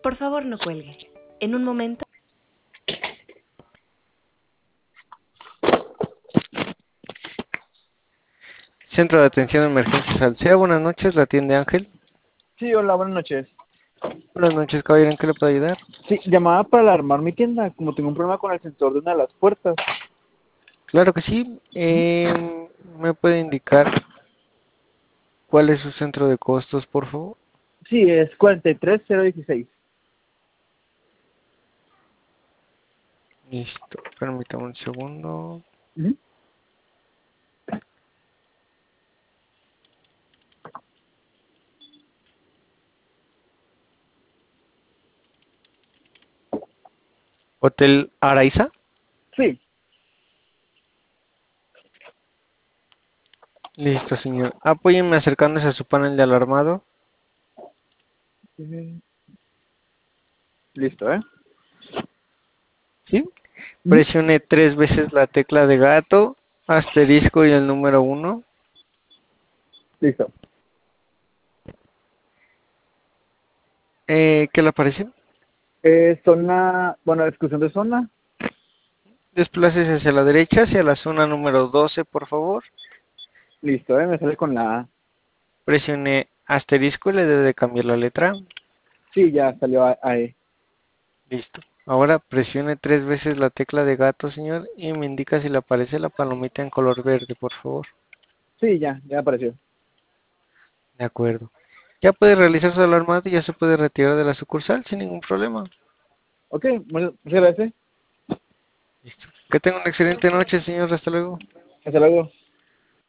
Por favor, no cuelgue. En un momento. Centro de Atención de Emergencias Alsea, buenas noches, la atiende Ángel. Sí, hola, buenas noches. Buenas noches, caballero, ¿en qué le puedo ayudar? Sí, llamaba para alarmar mi tienda, como tengo un problema con el sensor de una de las puertas. Claro que sí. ¿Me puede indicar cuál es su centro de costos, por favor? Sí, es 43016. Listo, permítame un segundo. Ujú. Hotel Araiza. Sí. Listo, señor. Apóyenme acercándose a su panel de alarmado. Listo, ¿eh? ¿Sí? Ujú. Presione 3 veces la tecla de gato, asterisco y el número 1. Listo. ¿Qué le aparece? Zona, bueno, exclusión de zona. Desplácese hacia la derecha, hacia la zona número 12, por favor. Listo, ¿eh? Me sale con la A. Presione asterisco y le debe de cambiar la letra. Sí, ya salió AE. Listo. Ahora presione 3 veces la tecla de gato, señor, y me indica si le aparece la palomita en color verde, por favor. Sí, ya apareció. De acuerdo. Ya puede realizar su alarmado y ya se puede retirar de la sucursal sin ningún problema. Ok, muchas gracias. Listo. Que tenga una excelente noche, señor. Hasta luego. Hasta luego.